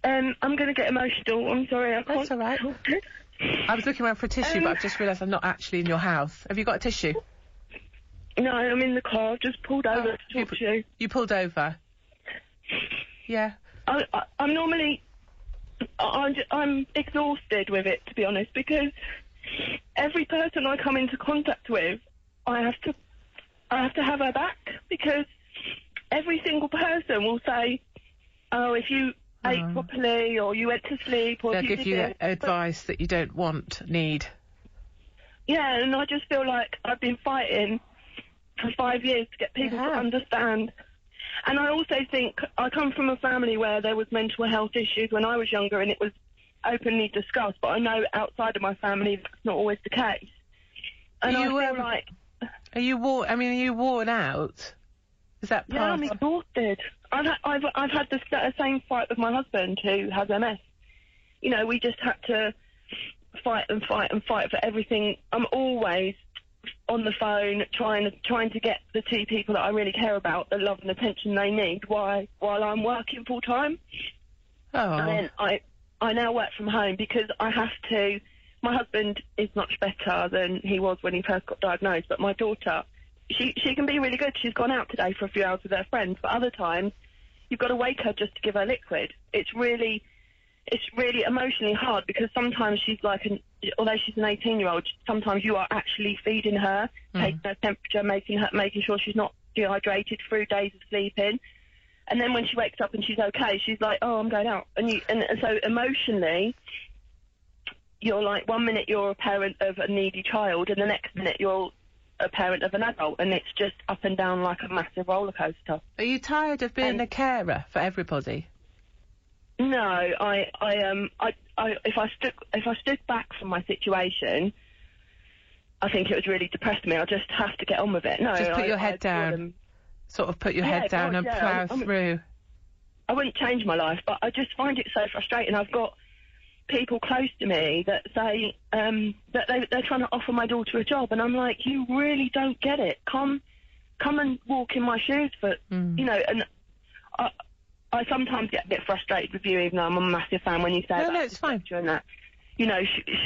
I'm going to get emotional. I'm sorry, I can't. That's all right. I was looking around for a tissue, but I've just realised I'm not actually in your house. Have you got a tissue? No, I'm in the car. I've just pulled over to talk to you. You pulled over? Yeah. I'm normally... I'm exhausted with it, to be honest, because every person I come into contact with, I have to have her back, because every single person will say, oh, if you ate properly, or you went to sleep, or they'll if you give you did advice that you don't need. Yeah, and I just feel like I've been fighting for 5 years to get people to understand. And I also think I come from a family where there was mental health issues when I was younger, and it was openly discussed, but I know outside of my family that's not always the case. And I feel like... Are you worn out? Is that part? Yeah, I'm exhausted. I've had the same fight with my husband, who has MS. You know, we just had to fight and fight and fight for everything. I'm always on the phone trying to get the two people that I really care about the love and attention they need while I'm working full time. Oh. And then I now work from home because I have to. My husband is much better than he was when he first got diagnosed, but my daughter, she can be really good. She's gone out today for a few hours with her friends, but other times you've got to wake her just to give her liquid. It's really emotionally hard, because sometimes she's like, although she's an 18-year-old, sometimes you are actually feeding her, taking her temperature, making sure she's not dehydrated through days of sleeping. And then when she wakes up and she's okay, she's like, oh, I'm going out. And so emotionally, you're like, 1 minute you're a parent of a needy child, and the next minute you're a parent of an adult, and it's just up and down like a massive roller coaster. Are you tired of being a carer for everybody? No, if I stood back from my situation, I think it would really depress me. I just have to get on with it. No, just put your head down. Sort of put your head down and plough through. I wouldn't change my life, but I just find it so frustrating. I've got people close to me that say that they're trying to offer my daughter a job, and I'm like, you really don't get it. Come and walk in my shoes, but you know, and I sometimes get a bit frustrated with you, even though I'm a massive fan when you say no, it's fine. And that, you know,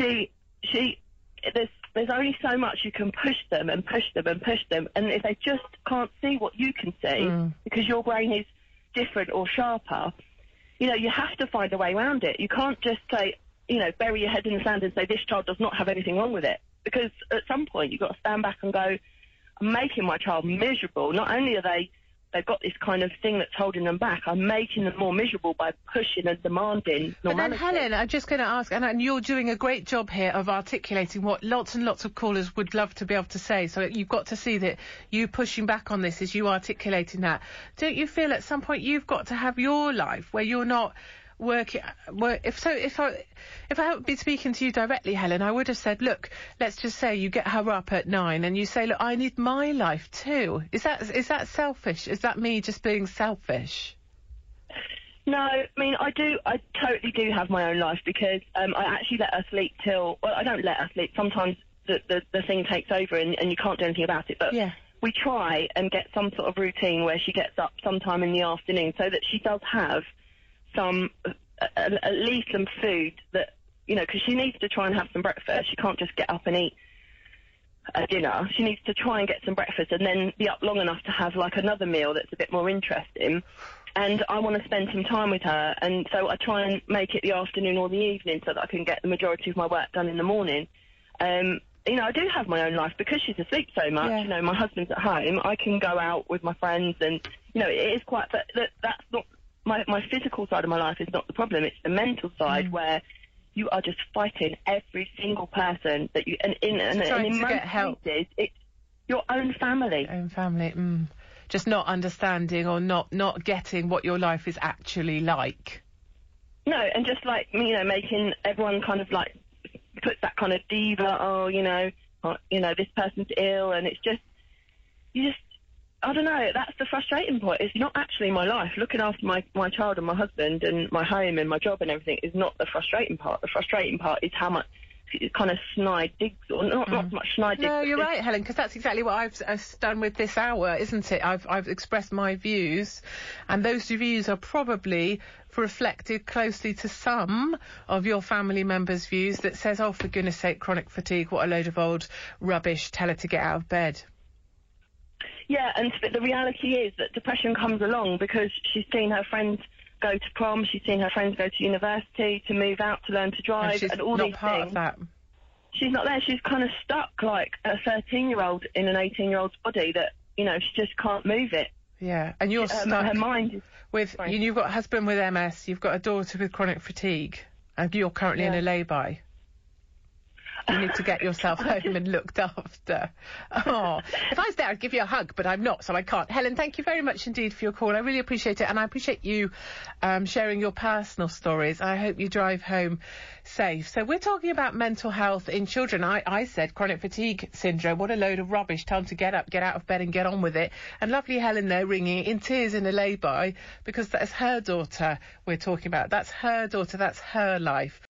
there's only so much you can push them and push them and push them, and if they just can't see what you can see because your brain is different or sharper, you know, you have to find a way around it. You can't just say, you know, bury your head in the sand and say this child does not have anything wrong with it, because at some point you've got to stand back and go, I'm making my child miserable. Not only are they've got this kind of thing that's holding them back, I'm making them more miserable by pushing and demanding normality. But then, Helen, I'm just going to ask, and you're doing a great job here of articulating what lots and lots of callers would love to be able to say, so you've got to see that you pushing back on this is you articulating that. Don't you feel at some point you've got to have your life where you're not working? If I hadn't been speaking to you directly, Helen, I would have said, look, let's just say you get her up at 9 and you say, look, I need my life too. Is that selfish? Is that me just being selfish? No, I mean, I totally do have my own life, because I actually let her sleep till, well, I don't let her sleep. Sometimes the thing takes over and you can't do anything about it, but we try and get some sort of routine where she gets up sometime in the afternoon so that she does have at least some food that, you know, because she needs to try and have some breakfast. She can't just get up and eat a dinner. She needs to try and get some breakfast and then be up long enough to have like another meal that's a bit more interesting. And I want to spend some time with her, and so I try and make it the afternoon or the evening so that I can get the majority of my work done in the morning. You know, I do have my own life because she's asleep so much. You know, my husband's at home. I can go out with my friends, and you know, it is quite. But that's not my physical side of my life is not the problem. It's the mental side where you are just fighting every single person that you, and in most cases, it's your own family. Own family. Just not understanding or not getting what your life is actually like. No, and just like, you know, making everyone kind of like puts that kind of diva, this person's ill, and it's just, I don't know, that's the frustrating point. It's not actually my life. Looking after my child and my husband and my home and my job and everything is not the frustrating part. The frustrating part is how much kind of snide digs, or not so much snide digs. No, you're right, Helen, because that's exactly what I've done with this hour, isn't it? I've expressed my views, and those views are probably reflected closely to some of your family members' views that says, oh, for goodness sake, chronic fatigue, what a load of old rubbish, tell her to get out of bed. Yeah, and the reality is that depression comes along because she's seen her friends go to prom, she's seen her friends go to university, to move out, to learn to drive, and all these things. She's not part of that. She's not there. She's kind of stuck like a 13-year-old in an 18-year-old's body that, you know, she just can't move it. Yeah, and you're stuck her mind is, with, you've got a husband with MS, you've got a daughter with chronic fatigue, and you're currently in a lay-by. You need to get yourself home and looked after. Oh, if I was there, I'd give you a hug, but I'm not, so I can't. Helen, thank you very much indeed for your call. I really appreciate it, and I appreciate you sharing your personal stories. I hope you drive home safe. So we're talking about mental health in children. I said chronic fatigue syndrome. What a load of rubbish. Time to get up, get out of bed and get on with it. And lovely Helen there ringing in tears in a lay-by because that's her daughter we're talking about. That's her daughter. That's her life.